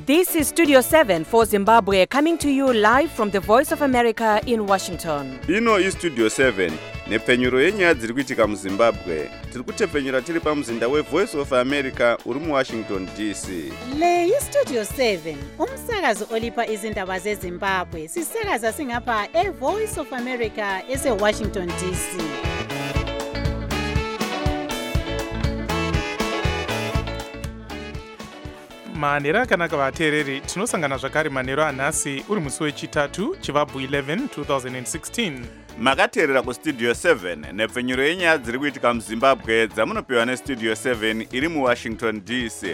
This is Studio 7 for Zimbabwe, coming to you live from the Voice of America in Washington. Ino is Studio 7, nepfenyuro yenyaya dziri kuitika muZimbabwe. Tiri kutepfenyura tiri pamuzinda weVoice of America uri muWashington DC. Le iStudio 7, umsakazo olipa izindaba zeZimbabwe. Sisakaza singapha eVoice of America eseWashington DC. manhero akanaka vateereri, tinosangana zvakare manhero anhasi uri musi wechitatu chivabvu 11 2016. Makateerera kuStudio 7 nepfenyuro yenyaya dziri kuitika muZimbabwe dzamunopiwa neStudio 7 iri muWashington DC.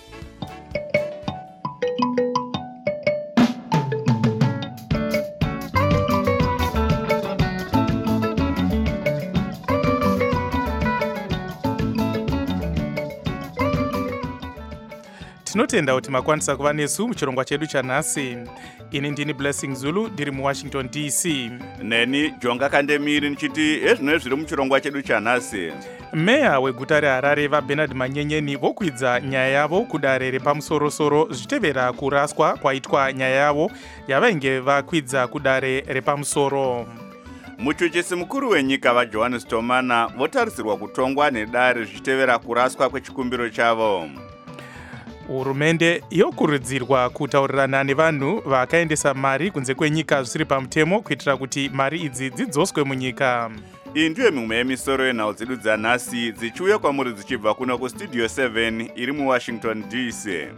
Tinotenda kuti makwanisa kuva nesu muchirongwa chedu chanhasi. Ini ndini Blessing Zulu ndiri muWashington DC. Neni Jonga Kandemiri nichiti ezvino zviri muchirongwa chedu chanhasi. Meya weguta reHarare vaBernard Manyenyeni vokwidza nyaya yavo kudare repamusoro-soro zvichitevera kuraswa kwaitwa nyaya yavo yavainge vakwidza kudare repamusoro. Muchuchisi mukuru wenyika vaJohannes Tomana votarisirwa kutongwa nedare zvichitevera kuraswa kwechikumbiro chavo. Hurumende yokurudzirwa kutaurirana nevanhu vakaendesa mari kunze kwenyika zvisiri pamutemo kuitira kuti mari idzi dzidzoswe munyika. Iyi ndiyo mimwe yemisoro yenhau dzedu dzanhasi dzichiuya kwamuri dzichibva kuno kuStudio 7 iri muWashington DC.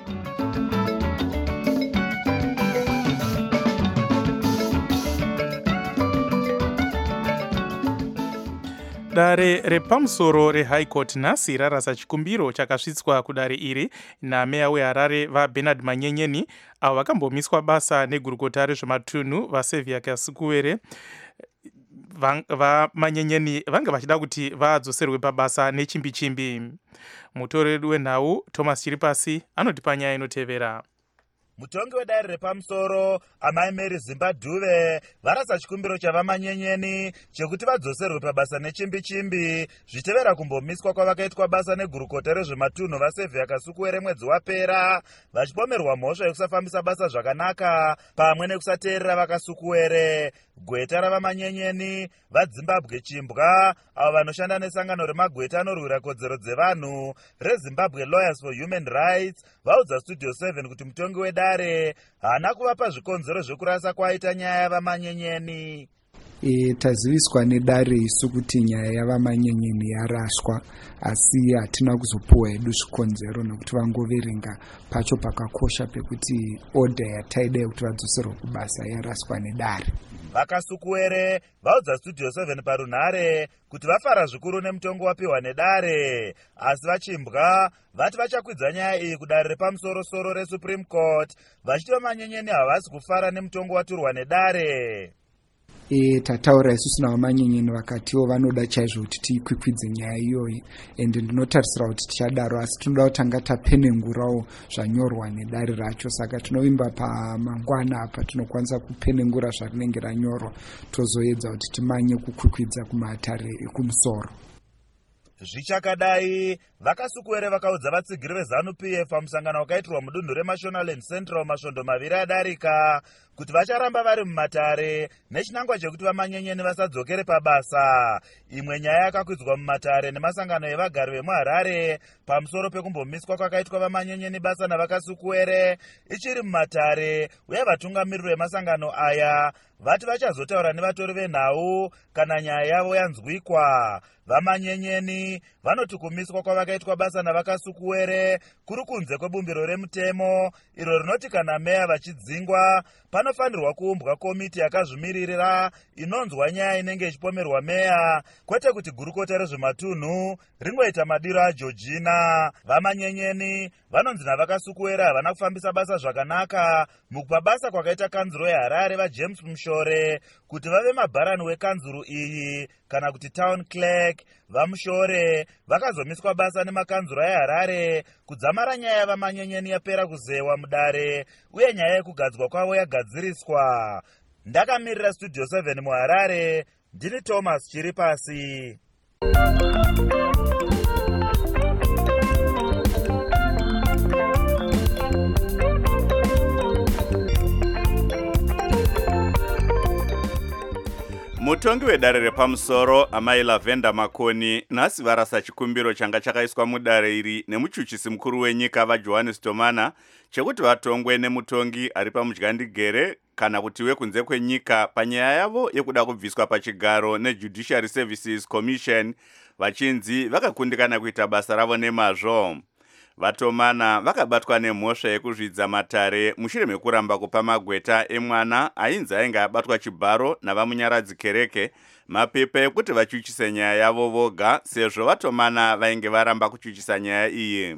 Dare repamusoro reHigh Court nhasi rarasa chikumbiro chakasvitswa kudare iri nameya weHarare vaBernard Manyenyeni avo vakambomiswa basa negurukota rezvematunhu vaSevia Kasukuwere. Manyenyeni vanga vachida kuti vadzoserwe pabasa nechimbi-chimbi. Mutoreri wenhau Thomas Chiripasi anotipa nyaya inotevera. Mutongi wedare repamusoro Amai Mary Zimbabwe varasa chikumbiro chavamanyenyeni chekuti vadzoserwe pabasa nechimbi-chimbi zvitevera kumbomiswa kwavakaitwa basa negurukota rezvematunhu vaSevia Kasukuwere mwedzi wapera, vachipomerwa mhosva yekusafambisa basa zvakanaka pamwe nekusateerera vaKasukuwere. Gweta ravamanyenyeni vaZimbabwe Chimbwa avo vanoshanda nesangano remagweta anorwira kodzero dzevanhu reZimbabwe Lawyers for Human Rights vaudza Studio 7 kuti mutongi wedare haana kuvapa zvikonzero zvekurasa kwaita nyaya yavamanyenyeni. Taziviswa nedare isu kuti nyaya yavamanyenyeni yaraswa, asi hatina kuzopuwa hedu zvikonzero nokuti vangoverenga pacho pakakosha pekuti order yataida kuti vadzoserwe kubasa yaraswa nedare. VaKasukuwere vaudza Studio 7 parunhare kuti vafara zvikuru nemutongo wapiwa nedare, asi vaChimbwa vati vachakwidza nyaya iyi kudare repamusoro-soro reSupreme Court vachiti vamanyenyeni havasi kufara nemutongo waturwa nedare. Tataura isusu navamanyenyeni vakatiwo vanoda chaizvo kuti tikwikwidze nyaya iyoyi, ende ndinotarisira kuti tichadaro, asi tinoda kutanga tapenengurawo zvanyorwa nedare racho. Saka tinovimba pamangwana apa tinokwanisa kupenengura zvarinenge ranyorwa tozoedza kuti timanye kukwikwidza kumatare ekumusoro. Zvichakadai vaKasukuwere vakaudza vatsigiri veZANU-PF pamusangano wakaitirwa mudunhu reMashonaland Central masvondo maviri adarika kuti vacharamba vari mumatare nechinangwa chekuti vamanyenyeni vasadzokere pabasa. Imwe nyaya yakakwidzwa mumatare nemasangano evagari vemuHarare pamusoro pekumbomiswa kwakaitwa vamanyenyeni basa navaKasukuwere ichiri mumatare, uye vatungamiriri vemasangano aya vati vachazotaura nevatori venhau kana nyaya yavo yanzwikwa. Vamanyenyeni vanoti kumiswa kwavakaitwa basa navaKasukuwere kuri kunze kwebumbiro remutemo iro rinoti kana meya vachidzingwa panofanirwa kuumbwa komiti yakazvimirira inonzwa nyaya inenge ichipomerwa meya, kwete kuti gurukota rezvematunhu ringoita madiro aJorgina. Vamanyenyeni vanonzi navaKasukuwere havana kufambisa basa zvakanaka mukupa basa kwakaita kanzuro yeHarare vaJames Mushore kuti vave mabharani wekanzuro iyi kana kuti town clerk. VaMushore vakazomiswa basa nemakanzuro eHarare kudzamara nyaya yavamanyenyeni yapera kuzewa mudare, uye nyaya yekugadzwa kwavo yagadziriswa. Ndakamirira Studio 7 muHarare, ndini Thomas Chiripasi. Mutongi wedare repamusoro amai Lavenda Makoni nhasi varasa chikumbiro changa chakaiswa mudare iri nemuchuchisi mukuru wenyika vaJohannes Tomana chekuti vatongwe nemutongi ari pamudyandigere kana kuti wekunze kwenyika panyaya yavo yekuda kubviswa pachigaro neJudiciary Services Commission vachinzi vakakundikana kuita basa ravo nemazvo. Vatomana vakabatwa nemhosva yekuzvidza matare mushure mekuramba kupa magweta emwana ainzi ainge abatwa chibharo navamunyaradzi kereke mapepa ekuti vachuchise nyaya yavo voga sezvo Vatomana vainge varamba kuchuchisa nyaya iyi.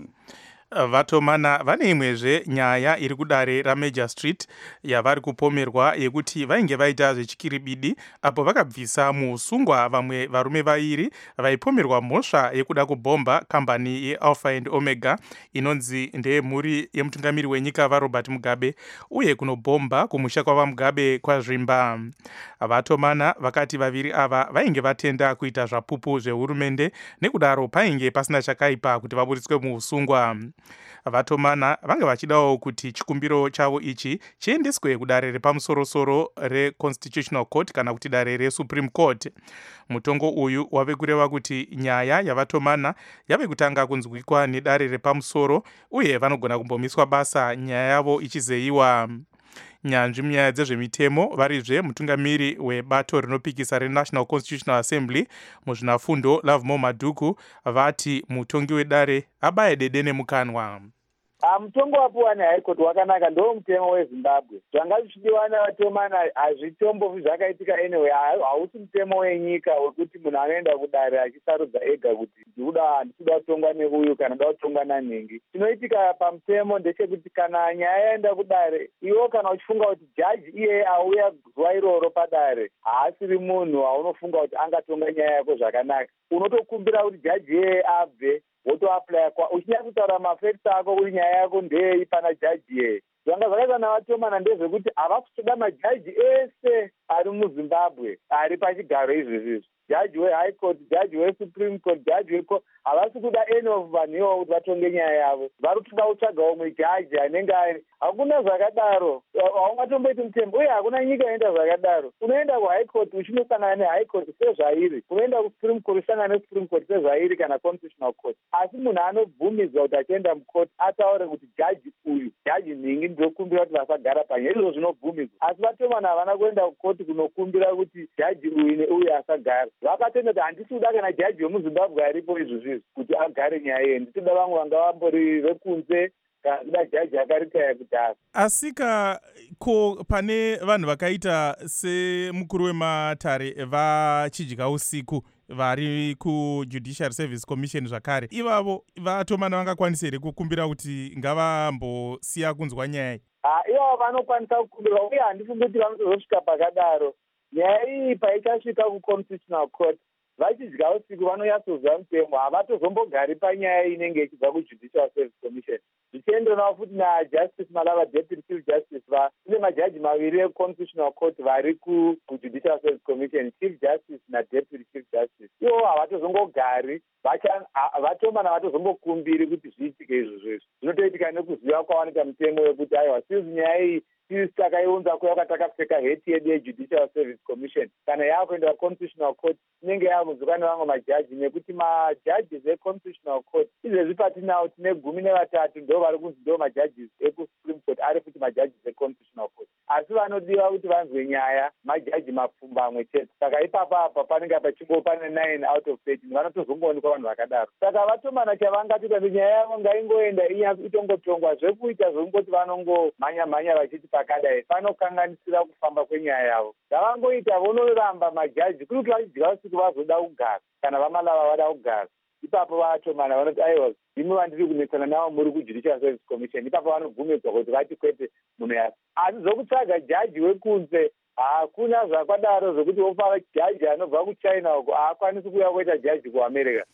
Vatomana vane imwezve nyaya iri kudare raMajor Street yavari kupomerwa yekuti vainge vaita zvechikiribidi apo vakabvisa muusungwa vamwe varume vairi vaipomerwa mhosva yekuda kubhomba kambani yeAlpha and Omega inonzi ndeyemhuri yemutungamiri wenyika vaRobert Mugabe uye kunobhomba kumusha kwavaMugabe kwaZvimba. Vatomana vakati vaviri ava vainge vatenda kuita zvapupu zvehurumende nekudaro painge pasina chakaipa kuti vaburiswe muusungwa. Vatomana vanga vachidawo kuti chikumbiro chavo ichi chiendeswe kudare repamusoro-soro reConstitutional Court kana kuti dare reSupreme Court. Mutongo uyu wave kureva kuti nyaya yavatomana yave kutanga kunzwikwa nedare repamusoro uye vanogona kumbomiswa basa nyaya yavo ichizeyiwa. Nyanzvi munyaya dzezvemitemo varizve mutungamiri webato rinopikisa reNational Constitutional Assembly muzvinafundo Lovemore Madhuku vati mutongi wedare abaye dede nemukanwa. Mutongo wapuwa neHigh Court wakanaka, ndo mutemo weZimbabwe. Zvanga zvichidiwa navatomana hazvitombofi zvakaitika anyway, hausi mutemo wenyika wekuti munhu anoenda kudare achisarudza ega kuti ndikuda kutongwa neuyu kana ndoda kutongwa nanhingi. Chinoitika pamutemo ndechekuti kana nyaya yaenda kudare, iwo kana uchifunga kuti jaji iye auya zuva iroro padare haasiri munhu aunofunga kuti angatonga nyaya yako zvakanaka, unotokumbira kuti jaji iyeye abve wotoapply uchinyanya kutaura mafacts ako kuti nyaya yako ndei pana jaji yeye. Zvanga zvakaita navatomana ndezvekuti havakutoda majaji ese ari muZimbabwe ari pachigaro izvezvizvi, jaji weHigh Court, jaji weSupreme Court, jaji weCourt, havasi kuda any of vanhu ivo kuti vatonge nyaya yavo. Vari kutoda kutsvaga umwe jaji anenge ari. Hakuna zvakadaro, haungatomboiti mutemo uye hakuna nyika inoita zvakadaro. Unoenda kuHigh Court uchinosangana neHigh Court sezvairi, unoenda kuSupreme Court usangana neSupreme Court sezvairi kana Constitutional Court. Asi munhu anobvumidzwa kuti achienda mucourt ataure kuti jaji uyu, jaji nhingi ndokumbira kuti vasagara panyaya, izvo zvinobvumidzwa. Asi Vatomana havana kuenda kukoti kunokumbira kuti jaji uyu neuyu asagara. Vakatenda kuti handisi kuda kana jaji wemuZimbabwe aripo izvozvizvi kuti agare nyaya iyi, nditoda vamwe vanga vambori vekunze kana kuda jaji akaritaya kudhara. Asika ko pane vanhu vakaita semukuru wematare vachidya usiku vari kuJudiciary Service Commission zvakare, ivavo Vatomana vangakwanisa here kukumbira kuti ngavambosiya kunzwa nyaya iyi? Ivavo vanokwanisa kukumbira uye handifungi kuti vanotozosvika pakadaro. Nyaya iyi paichasvika kuConstitutional Court, vachidya usiku vanonyatsoziva mutemo, havatozombogari panyaya inenge ichibva kuJudicial Service Commission. Zvichienderanawo futi naJustice Malava, Deputy Chief Justice, kune majaji maviri eConstitutional Court vari kuJudicial Service Commission, Chief Justice naDeputy Chief Justice. Ivo havatozongogari, Vatomana havatozombokumbiri kuti zviitike izvozvo. Zvinotoitika nekuziva kwavanoita mutemo wekuti aiwa since nyaya iyi takaiunza kuya takapfeka heti yedu yeJudicial Service Commission, kana yakuenda Constitutional Court inenge yakunzwika nevamwe majaji, nekuti majaji eConstitutional Court izvezvi patinawo tine 13 ndo vari kunzi ndo majaji ekuSupreme Court ari futi majaji eConstitutional Court, asi vanodiwa kuti vanzwe nyaya majaji mapfumbamwe chete. Saka ipapo apa panenge pane 9 out of 13 vanotozongoonekwa vanhu vakadaro. Saka Vatomana chavangati kuti nyaya yavo ngaingoenda itongotongwa, zvekuita zvekungoti vanongomhanya vachiti pakadai panokanganisira kufamba kwenyaya yavo. Ngavangoita vonoramba majaji kuri kuti vachidya usiku vazoda kugara kana vaMalava vada kugara, ipapo Vatomana vanoti aiwa imi vandiri kunetsana navo muri kuJudicial Service Commission, ipapo vanobvumidzwa kuti vati kwete munhu yasi. Asi zokutsvaga jaji wekunze hakuna zvakadaro zvokuti wopa jaji anobva kuChina uko haakwanisi kuuya kuita jaji kuAmerica.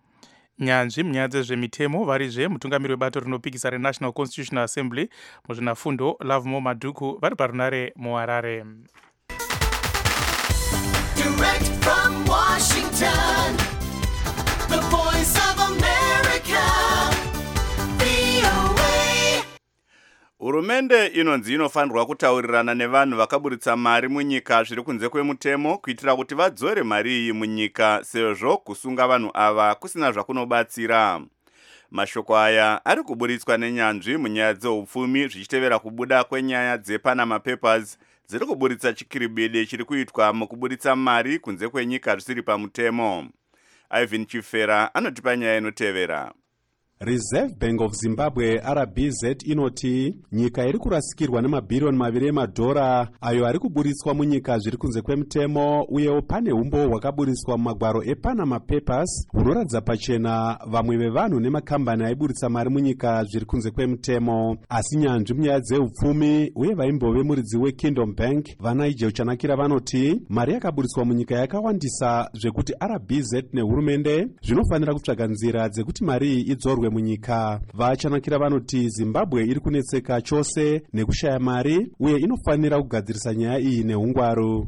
Nyanzvi munyaya dzezvemitemo varizve mutungamiri webato rinopikisa reNational Constitutional Assembly muzvinafundo Lovemore Madhuku vari parunare muHarare. Direct from Washington, the voice of America, VOA. hurumende inonzi inofanirwa kutaurirana nevanhu vakaburitsa mari munyika zviri kunze kwemutemo kuitira kuti vadzore mari iyi munyika sezvo kusunga vanhu ava kusina zvakunobatsira. Mashoko aya ari kuburitswa nenyanzvi munyaya dzeupfumi zvichitevera kubuda kwenyaya dzePanama Papers dziri kuburitsa chikiribidi chiri kuitwa mukuburitsa mari kunze kwenyika zvisiri pamutemo. Ivan Chifera anotipa nyaya inotevera. Reserve Bank of Zimbabwe RBZ inoti nyika iri kurasikirwa nemabhiriyoni 2 emadhora ayo ari kuburitswa munyika zviri kunze kwemutemo, uyewo pane umbo hwakaburitswa mumagwaro ePanama Papers hunoratidza pachena vamwe vevanhu nemakambani aiburitsa mari munyika zviri kunze kwemutemo. Asi nyanzvi munyaya dzeupfumi uye vaimbove muridzi weKingdom Bank vaNigel Chanakira vanoti mari yakaburitswa munyika yakawandisa zvekuti RBZ nehurumende zvinofanira kutsvaga nzira dzekuti mari iyi idzorwe munyika. VaChanakira vanoti Zimbabwe iri kunetseka chose nekushaya mari uye inofanira kugadzirisa nyaya iyi neungwaru.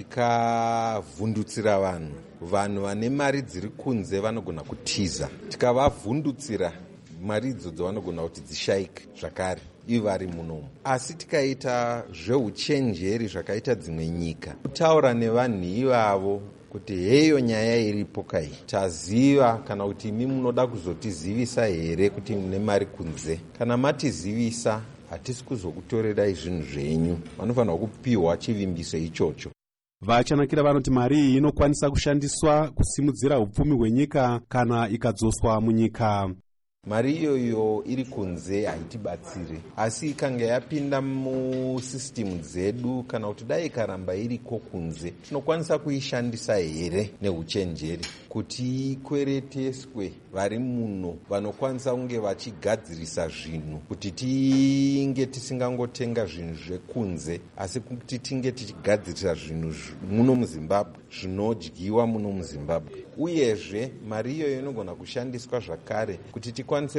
Tikavhundutsira vanhu vane mari dziri kunze vanogona kutiza, tikavavhundutsira mari idzodzo vanogona kuti dzishayike zvakare ivo vari munomu. Asi tikaita zveuchenjeri zvakaita dzimwe nyika, kutaura nevanhu ivavo kuti heyo nyaya iripo kai, taziva kana kuti imi munoda kuzotizivisa here kuti mune mari kunze. Kana matizivisa hatisi kuzokutorerai zvinhu zvenyu, vanofanira kupiwa chivimbiso ichocho. VaChanakira vanoti mari iyi inokwanisa kushandiswa kusimudzira upfumi hwenyika kana ikadzoswa munyika. Mari iyoyo iri kunze haitibatsire, asi ikanga yapinda musisitimu dzedu kana kuti dai ikaramba iriko kunze tinokwanisa kuishandisa here neuchenjeri kuti ikwereteswe vari muno vanokwanisa kunge vachigadzirisa zvinhu, kuti tinge tisingangotenga zvinhu zvekunze asi kuti tinge tichigadzirisa zvinhu muno muZimbabwe zvinodyiwa muno muZimbabwe. Uyezve mari iyoyo inogona kushandiswa zvakare kuti tikwanise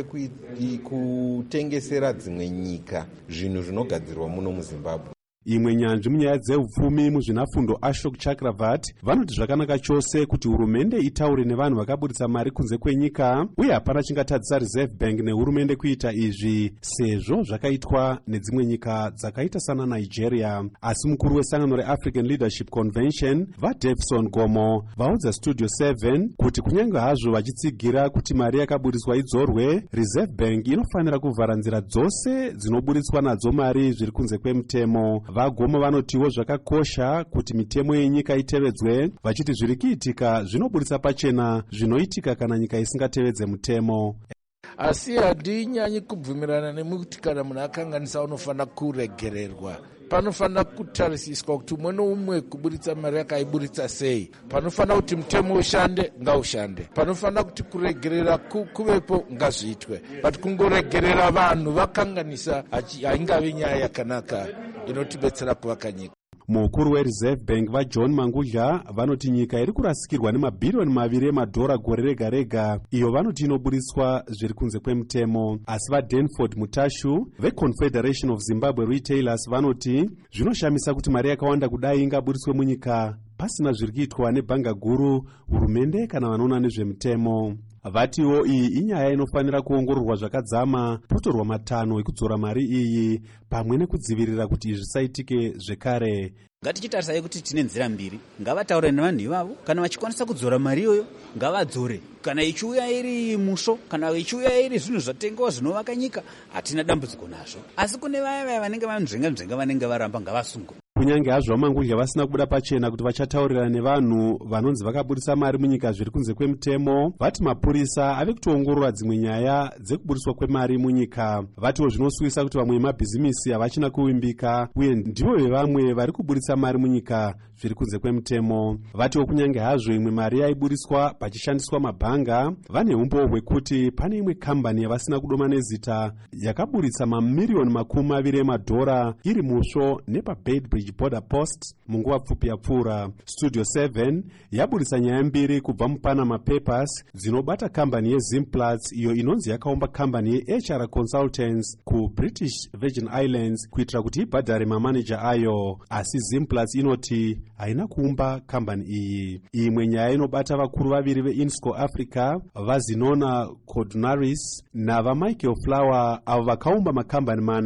kutengesera dzimwe nyika zvinhu zvinogadzirwa muno muZimbabwe. Imwe nyanzvi munyaya dzeupfumi muzvinafundo Ashok Chakravarti vanoti zvakanaka chose kuti hurumende itaure nevanhu vakaburitsa mari kunze kwenyika, uye hapana chingatadzisa Reserve Bank nehurumende kuita izvi sezvo zvakaitwa nedzimwe nyika dzakaita sana Nigeria. Asi mukuru wesangano reAfrican Leadership Convention vaDavison Gomo vaudza Studio 7 kuti kunyange hazvo vachitsigira kuti mari yakaburitswa idzorwe, Reserve Bank inofanira kuvhara nzira dzose dzinoburitswa nadzo mari zviri kunze kwemutemo. VaGomo vanotiwo zvakakosha kuti mitemo yenyika itevedzwe, vachiti zviri kuitika zvinoburitsa pachena zvinoitika kana nyika isingatevedze mutemo. Asi handinyanyi kubvumirana nemuti kana munhu akanganisa unofanira kuregererwa. Panofanira kutarisiswa kuti umwe noumwe kuburitsa mari yakaiburitsa sei. Panofanira kuti mutemo ushande ngaushande, panofanira kuti kuregerera kuvepo ngazviitwe, but kungoregerera vanhu vakanganisa haingave nyaya yakanaka inotibetsera kuvaka nyika. Mukuru weReserve Bank vaJohn Mangudla vanoti nyika iri kurasikirwa nemabhiriyoni 2 emadhora gore rega rega, iyo vanoti inoburitswa zviri kunze kwemutemo. Asi vaDanford Mutashu veConfederation of Zimbabwe Retailers vanoti zvinoshamisa kuti mari yakawanda kudai ingaburitswe munyika pasina zviri kuitwa nebhanga guru, hurumende kana vanoona nezvemutemo. Vatiwo iyi inyaya inofanira kuongororwa zvakadzama, potorwa matanho ekudzora mari iyi pamwe nekudzivirira kuti zvisaitike zvekare. Ngatichitarisai kuti tine nzira mbiri, ngavataure nevanhu ivavo, kana vachikwanisa kudzora mari iyoyo ngavadzore. Kana ichiuya iri musho, kana ichiuya iri zvinhu zvatengewa zvinovaka nyika, hatina dambudziko nazvo. Asi kune vaya vanenge vanzvenga vanenge varamba ngavasungwe. Kunyange hazvo Mangudla vasina kubuda pachena kuti vachataurira nevanhu vanonzi vakaburitsa mari munyika zviri kunze kwemutemo, vati mapurisa ave kutoongorora dzimwe nyaya dzekuburiswa kwemari munyika. Vatiwo zvinosuvisa kuti vamwe mabhizimisi havachina kuvimbika uye ndivo vevamwe vari kuburitsa mari munyika zviri kunze kwemutemo. Vatiwo kunyange hazvo imwe mari yaiburiswa pachishandiswa mabhanga, vane umbo hwekuti pane imwe kambani yavasina kudoma nezita yakaburitsa mamiriyoni 20 emadhora iri musvo nepaBedbridge Border Post munguva pfupi yapfuura. Studio 7 yaburitsa nyaya mbiri kubva muPanama Papers dzinobata kambani yeZimplats iyo inonzi yakaumba kambani yeHR Consultants kuBritish Virgin Islands kuitira kuti ibhadhare mamaneja ayo, asi Zimplats inoti haina kuumba kambani iyi. Imwe nyaya inobata vakuru vaviri veInsco Africa vaZinona Codnaris navaMichael Flower avo vakaumba makambani 4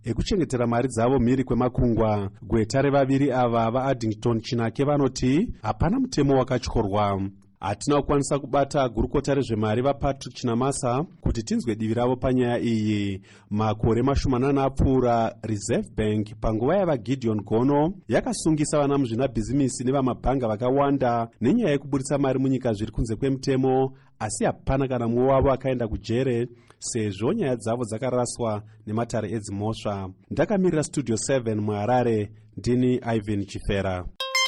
ekuchengetera mari dzavo mhiri kwemakungwa. Gweta revaviri ava vaAddington Chinake vanoti hapana mutemo wakatyorwa. Hatina kukwanisa kubata gurukota rezvemari vaPatrick Chinamasa kuti tinzwe divi ravo panyaya iyi. Makore mashomanana apfuura, Reserve Bank panguva yavaGideon Gono yakasungisa vana muzvinabhizimisi nevamabhanga vakawanda nenyaya yekuburitsa mari munyika zviri kunze kwemutemo, asi hapana kana mumwe wavo akaenda kujere sezvo nyaya dzavo dzakaraswa nematare edzimhosva. Ndakamirira Studio 7 muHarare, ndini Ivan Chifera.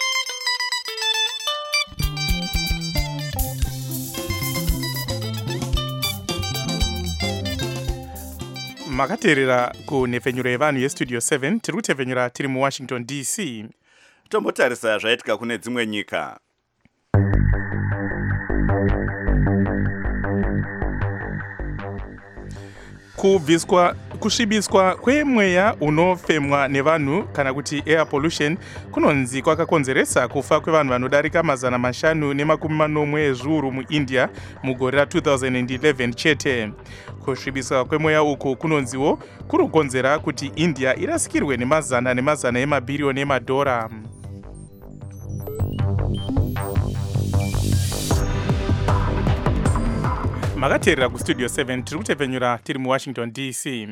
Makateerera kunhepfenyuro yevanhu yestudio 7 tiri kutepfenyura tiri muWashington DC. Tombotarisa zvaitika kune dzimwe nyika. Kusvibiswa kwemweya unofemwa nevanhu kana kuti air pollution kunonzi kwakakonzeresa kufa kwevanhu vanodarika 540 ezviuru muIndia mugore ra2011 chete. Kusvibiswa kwemweya uku kunonziwo kuri kukonzera kuti India irasikirwe nemazana emabhiriyoni emadhora. Makateerera kustudio 7 tiri kutepfenyura tiri muWashington DC.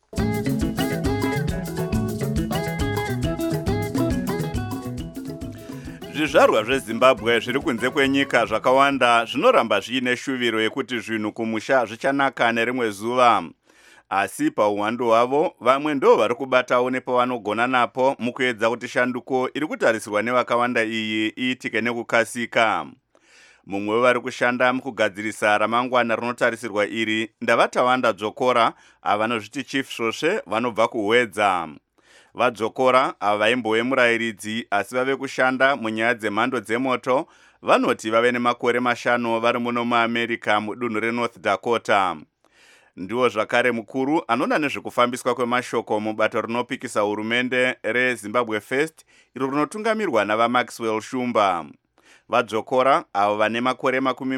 Zvizvarwa zveZimbabwe zviri kunze kwenyika zvakawanda zvinoramba zviine shuviro yekuti zvinhu kumusha zvichanaka nerimwe zuva. Asi pauwandu hwavo, vamwe ndo vari kubatawo nepavanogona napo mukuedza kuti shanduko iri kutarisirwa nevakawanda iyi iitike nekukasika. Mumwe vari kushanda mukugadzirisa ramangwana rinotarisirwa iri Ndavatawanda Dzokora, avanozviti Chief Svosve, vanobva kuHwedza. VaDzokora ava vaimbove murayiridzi asi vave kushanda munyaya dzemhando dzemoto, vanoti vave nemakore 5 vari muno muAmerica mudunhu reNorth Dakota. Ndiwo zvakare mukuru anoona nezvekufambiswa kwemashoko mubato rinopikisa hurumende reZimbabwe First, iro rinotungamirwa navaMaxwell Shumba. VaDzokora avo vane makore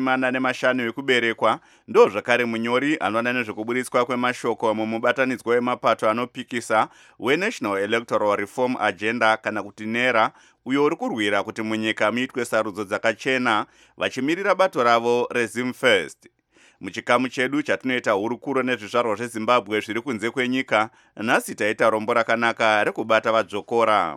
45 ekuberekwa ndo zvakare munyori anoona nezvekuburitswa kwemashoko mumubatanidzwa wemapato anopikisa weNational Electoral Reform Agenda kana kuti NERA, uyo uri kurwira kuti munyika muitwe sarudzo dzakachena vachimirira bato ravo reZim First. Muchikamu chedu chatinoita hurukuro nezvizvarwa zveZimbabwe zviri kunze kwenyika, nhasi taita rombo rakanaka rekubata VaDzokora.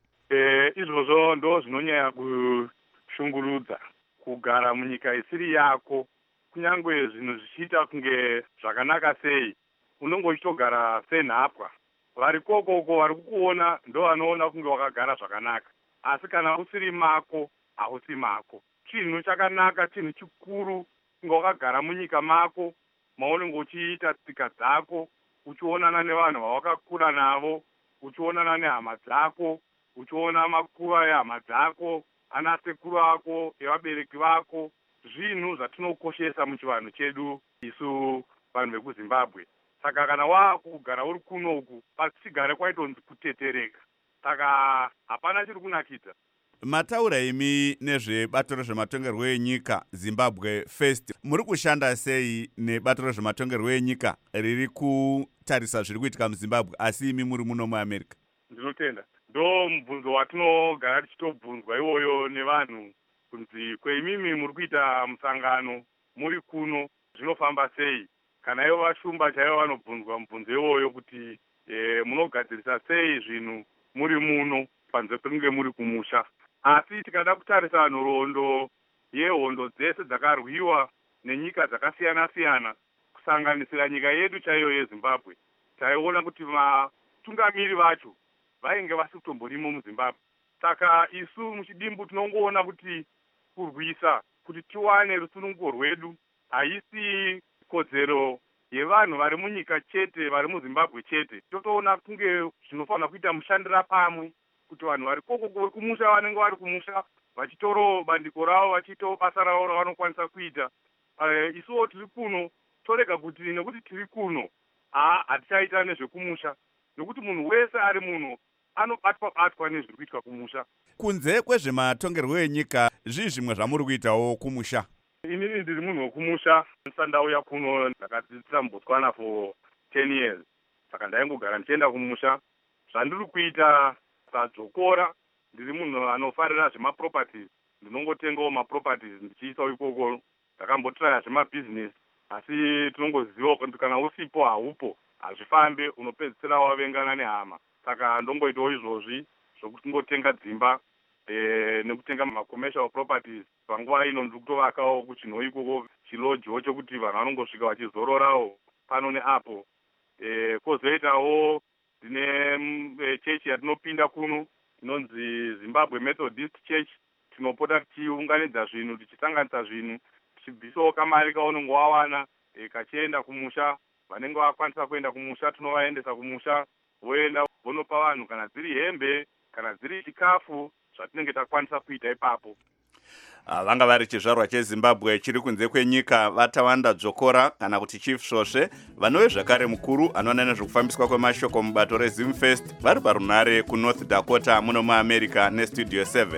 Izvozvo ndo zvinonyanya kushungurudza kugara munyika isiri yako, kunyangwe zvinhu zvichiita kunge zvakanaka sei, unongo uchitogara senhapwa. Vari kokoko vari kukuona ndo vanoona kunge wakagara zvakanaka, asi kana usiri mako hausi mako. Chinhu chakanaka, chinhu chikuru kunge wakagara munyika mako, maunenge uchiita tsika dzako, uchionana nevanhu vawakakura navo, uchionana nehama dzako, uchiona makuva ehama dzako, ana sekuru ako, evabereki vako, zvinhu zvatinokoshesa muchivanhu chedu isu vanhu vekuZimbabwe. Saka kana wakugara uri kunoku, pasigare kwaitonzi kutetereka. Saka hapana chiri kunakita. Mataura imi nezvebato rezvematongerwo enyika Zimbabwe First, muri kushanda sei nebato rezvematongerwo enyika riri kutarisa zviri kuitika muZimbabwe asi imi muri muno muAmerica? Ndinotenda. Ndo mubvunzo watinogara tichitobvunzwa iwoyo nevanhu kunzi kweimimi muri kuita musangano muri kuno zvinofamba sei? Kana ivo vashumba chaivo vanobvunzwa mubvunzo iwoyo kuti munogadzirisa sei zvinhu muri muno panze pekunge muri kumusha. Asi tikada kutarisa nhoroondo yehondo dzese dzakarwiwa nenyika dzakasiyana-siyana kusanganisira nyika yedu chaiyo yeZimbabwe, taiona kuti vatungamiri vacho vainge vasi kutomborimo muZimbabwe. Saka isu muchidimbu tinongoona kuti kurwisa kuti tiwane rusununguko rwedu haisi kodzero yevanhu vari munyika chete, vari muZimbabwe chete. Totoona kunge zvinofanira kuita mushandira pamwe kuti vanhu vari koko kumusha vanenge vari kumusha vachitoro bandiko ravo, vachito basa ravo ravanokwanisa kuita. Isuwo tiri kuno torega kuti nekuti tiri kuno hatichaita nezvekumusha, nokuti munhu wese ari muno anobatwa nezviri kuitwa kumusha. Kunze kwezvematongerwo enyika, zvimwe zvamuri kuitawo kumusha? Inini ndiri munhu wekumusha, ndandauya kuno ndakadzidzira muBotswana for 10 years. saka ndaingogara ndichienda kumusha. Zvandiri kuita sadzokora, ndiri munhu anofarira zvemaproperties, ndinongotengawo maproperties ndichiisawo ikoko. Ndakambotraya zvemabhizinesi, asi tinongoziva kuti kana usipo haupo hazvifambe, unopedzisira wavengana nehama. Saka ndongoitawo izvozvi zvokuti ngotenga dzimba nekutenga macommercial properties. Panguva ino ndiri kutovakawo kuchinhu ikoko chilodgewo chokuti vanhu vanongosvika vachizororawo pano neapo. Kwozoitawo ndine chechi yatinopinda kuno inonzi Zimbabwe Methodist Church. Tinopota tichiunganidza zvinhu, tichisanganisa zvinhu, tichibvisawo kamari kaunenge wawana, kachienda kumusha. Vanenge vakwanisa kuenda kumusha tinovaendesa kumusha, voenda vonopa vanhu, kana dziri hembe, kana dziri chikafu, zvatinenge takwanisa kuita ipapo. Vanga vari chizvarwa cheZimbabwe chiri kunze kwenyika vatawanda dzokora kana kuti Chief Svosve, vanove zvakare mukuru anoona nezvekufambiswa kwemashoko mubato reZimfest, vari parunare kuNorth Dakota muno muAmerica neStudio 7.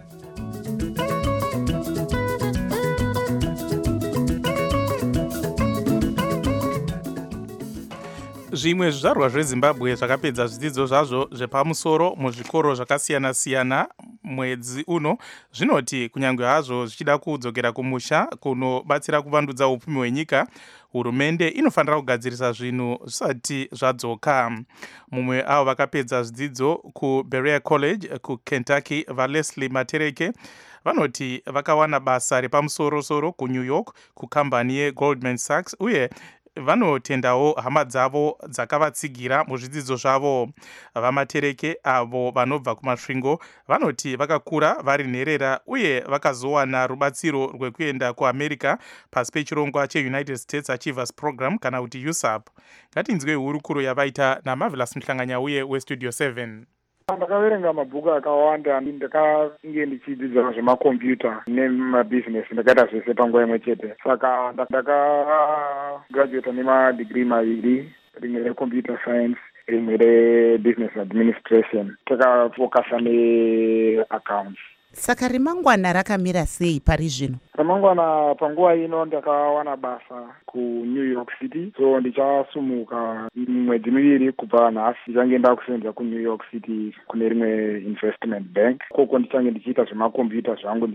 Zvimwe zvizvarwa zveZimbabwe zvakapedza zvidzidzo zvazvo zvepamusoro muzvikoro zvakasiyana-siyana mwedzi uno zvinoti kunyange hazvo zvichida kudzokera kumusha kunobatsira kuvandudza upfumi hwenyika, hurumende inofanira kugadzirisa zvinhu zvisati zvadzoka. Mumwe avo vakapedza zvidzidzo kuBerea College kuKentucky, vaLeslie Matereke, vanoti vakawana basa repamusoro-soro kuNew York kukambani yeGoldman Sachs uye vanotendawo hama dzavo dzakavatsigira muzvidzidzo zvavo. VaMatereke avo vanobva kumasvingo vanoti vakakura vari nherera uye vakazowana rubatsiro rwekuenda kuAmerica pasi pechirongwa cheUnited States Achievers Program kana kuti USAP. Ngatinzwe hurukuro yavaita naMarvelous Mhlanganyauye weStudio 7. Ndakaverenga mabhuku akawanda. Ndakange ndichidzidza zvemakombiyuta nemabhizinesi, ndakaita zvese panguva imwe chete. Saka ndakagraduata nemadigiri maviri, rimwe recomputer science, rimwe rebusiness administration. Takafokasa neaccounts. Saka remangwana rakamira sei pari zvino? Ramangwana panguva ino ndakawana basa kuNew York City, so ndichasumuka mwedzi miviri kubva nhasi ndichange ndakusenza kuNew York City kune rimwe investment bank. Koko ndichange ndichiita zvemakombiyuta zvangu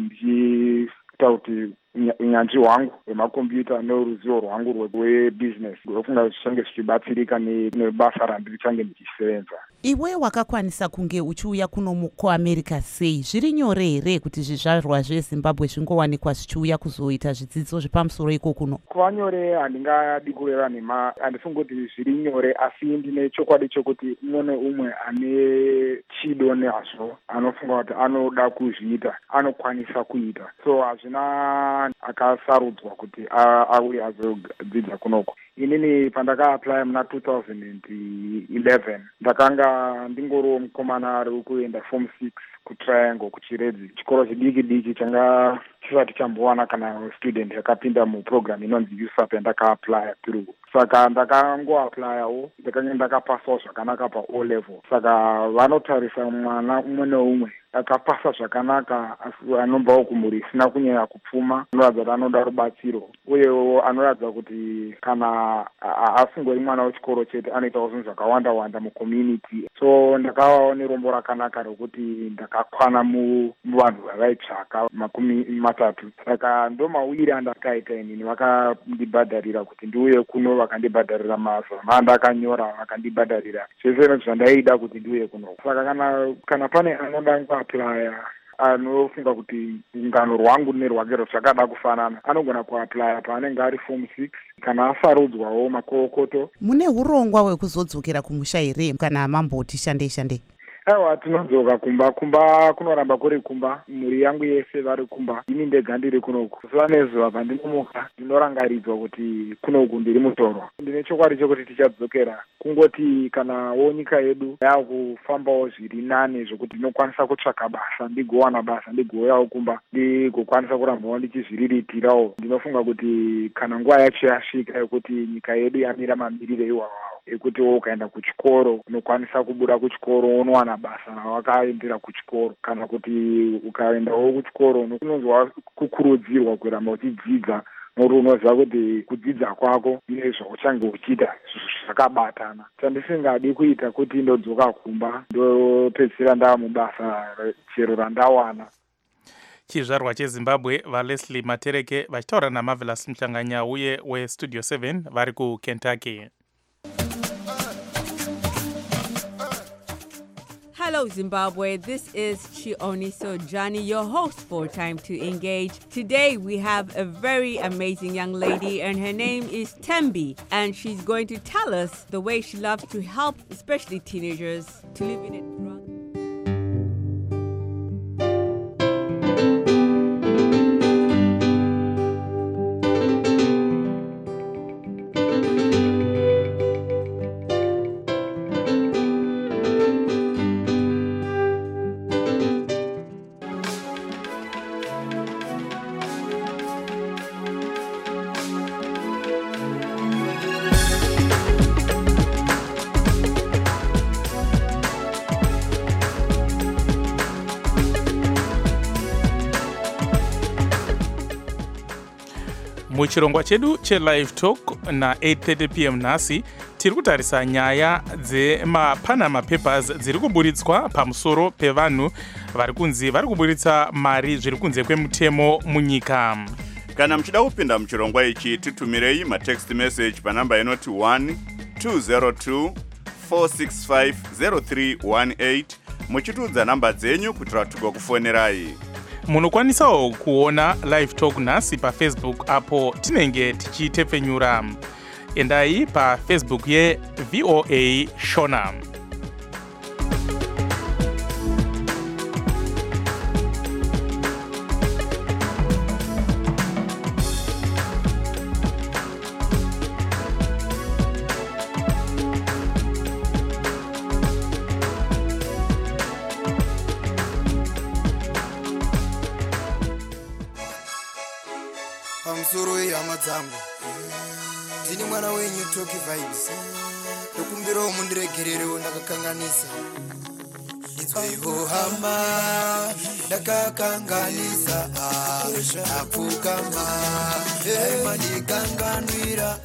ndichiita kuti unyanzvi hwangu hwemakombiyuta neruzivo rwangu rwebusiness rwofunga kuti zvichange zvichibatsirika nebasa randichange ndichisevenza. Iwe wakakwanisa kunge uchiuya kuno kuAmerica sei? Zviri nyore here kuti zvizvarwa zveZimbabwe zvingowanikwa zvichiuya kuzoita zvidzidzo zvepamusoro iko kuno? Kuva nyore handingadi kureva nhema, handisingoti zviri nyore, asi ndine chokwadi chokuti umwe neumwe ane chido nazvo anofunga kuti anoda kuzviita anokwanisa kuita, so hazvina akasarudzwa kuti auye azodzidza kunoko. Inini pandaka-apply muna 2011 ndakanga ndingoriwo mukomana ari kuenda form 6 kuTriangle kuChiredzi, chikoro chidiki changa chisati chambowana kana student yakapinda muprogram inonzi USAP yandaka-apply pirugu. Saka ndakangoaplayawo, ndakanga ndakapasawo zvakanaka paO level. Saka vanotarisa mwana umwe neumwe akapasa zvakanaka anobvawo kumhuri isina kunyanya kupfuma, anoratidza kuti anoda rubatsiro, uyewo anoratidza kuti kana asingori mwana wechikoro chete anoitawo zvinhu zvakawanda mucommunity. So ndakavawo nerombo rakanaka rokuti ndakakwana muvanhu vavaitsvaka 30. Saka ndo mawiri andakaita inini, vakandibhadharira kuti ndiuye kuno, vakandibhadharira mazana andakanyora, vakandibhadharira zvese zvandaida kuti ndiuye kuno. Saka kana pane anoda kuaplaya anofunga kuti ngano rwangu nerwake zvakada kufanana, anogona kuaplaya paanenge ari form 6 kana asarudzwawo makokoto. Mune hurongwa hwekuzodzokera kumusha here kana mamboti shandei? Aiwa, tinodzoka kumba kunoramba kuri kumba, mhuri yangu yese vari kumba, ini ndega ndiri kunoku. Zuva nezuva pandinomuka ndinorangaridzwa kuti kunoku ndiri mutorwa. Ndine chokwadi chokuti tichadzokera, kungoti kana nyika yedu yakufambawo zviri nane zvokuti ndinokwanisa kutsvaka basa, ndigowana basa, ndigouyawo kumba, ndigokwanisa kurambawo ndichizviriritirawo. Ndinofunga kuti kana nguva yacho yasvika yekuti nyika yedu yamira mamiriro iwawawo ekuti ukaenda kuchikoro unokwanisa kubuda kuchikoro unowana basa wakaendera kuchikoro, kana kuti ukaendawo kuchikoro unonzwa kukurudzirwa kuramba uchidzidza muri unoziva kuti kudzidza kwako nezvauchange uchiita zvakabatana. Chandisingadi kuita kuti ndodzoka kumba ndopedzisira ndava mubasa chero randawana. chizvarwa chezimbabwe valeslie matereke vachitaura namarvelous mhlanganya uye westudio 7 vari kukentucky. Hello, Zimbabwe. This is Chioniso Johnny, your host for Time to Engage. Today, we have a very amazing young lady, and her name is Tembi. And she's going to tell us the way she loves to help, especially teenagers, to live in it. muchirongwa chedu chelive talk na8:30 p.m. nhasi tiri kutarisa nyaya dzemapanama papers dziri kuburitswa pamusoro pevanhu vari kunzi vari kuburitsa mari zviri kunze kwemutemo munyika. Kana muchida kupinda muchirongwa ichi titumirei matext message panamba inoti 1202 465 0318 muchitudza namba dzenyu kuitira kuti tigokufonerai. Munokwanisawo kuona live talk nhasi pafacebook apo tinenge tichitepfenyura. Endai pafacebook yeVOA Shona. Pamusoro ya madzangu ndini mwana wenyu Toki Vibes ndokumbirawo mundiregererewo ndakakanganisa idzo hama ndakakanganisa apfukama mandikanganwira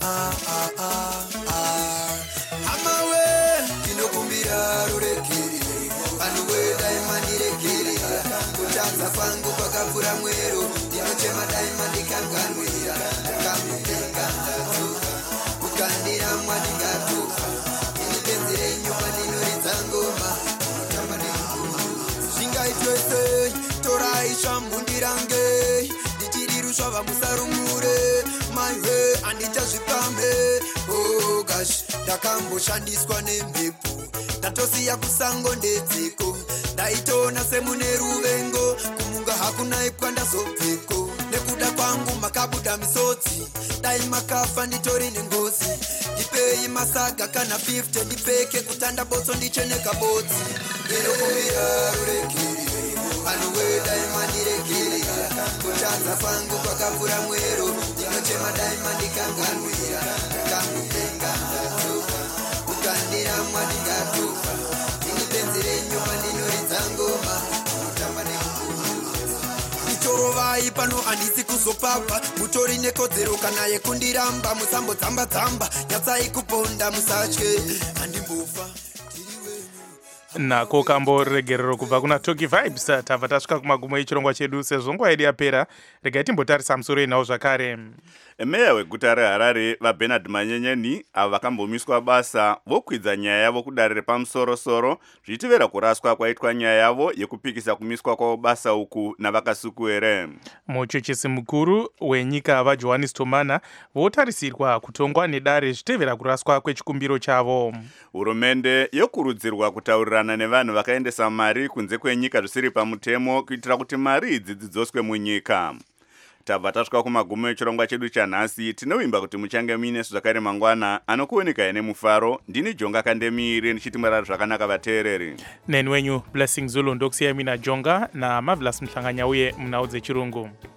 hama we ndinokumbira ruregerere anuwe daimandiregerera kutanza kwangu kwakapfura mwero ndinochema daimandikanganwira ndakamutenga ndatuka kukandira mwadingatuka inipenzere nyumba ndinoridza ngoma unotamba nengoma zvingaitwese torai zvambundirange ndichirirusva vamusarumure maiwe handichazvipambe ogash ndakamboshandiswa nemhepo ndatosiya kusango ndedzeko ndaitoona semune ruvengo kumunga hakuna ipwa ndazobveko nekuda kwangu makabuda misodzi dai makafa nditori nengozi ndipei masaga kana 50 ndipfeke kutanda botso ndicheneka bodzi ndinokumbira ruregerere anuwe daimandiregerera kutadza kwangu kwakapfura mwero ndinochema daimandikanganwira ndakamutenga ndatuka kukandira mwadingatuka indipenzere nyuma ndinoridza ngoma unotamba nengoma itorovai pano handisi kuzopapa mutori nekodzero kana yekundiramba musambodzamba-dzamba nyatsai kuponda musatye handimbofa nako kamboregerero kubva kuna Toki Vibes. Tabva tasvika kumagumo echirongwa chedu sezvo nguva yedu yapera. Regai timbotarisa musoro inawo zvakare. Meya weguta reHarare vaBernard Manyenyeni avo vakambomiswa basa vokwidza nyaya yavo kudare repamusoro-soro zvichitivera kuraswa kwaitwa nyaya yavo yekupikisa kumiswa kwavo basa uku navakasukuwere. Muchuchisi mukuru wenyika vaJohannes Tomana votarisirwa kutongwa nedare zvichitevera kuraswa kwechikumbiro chavo. Hurumende yokurudzirwa kutaurirana nevanhu vakaendesa mari kunze kwenyika zvisiri pamutemo kuitira kuti mari idzi dzidzoswe munyika. Tabva tasvika kumagumo echirongwa chedu chanhasi. Tinovimba kuti muchange muine zvakare mangwana anokuoneka ine mufaro. Ndini Jonga Kandemire ndichiti murari zvakanaka vateereri. Neni wenyu Blessing Zulu ndokusiyai mina Jonga naMarvelous Mhlanganya uye munhau dzechirungu.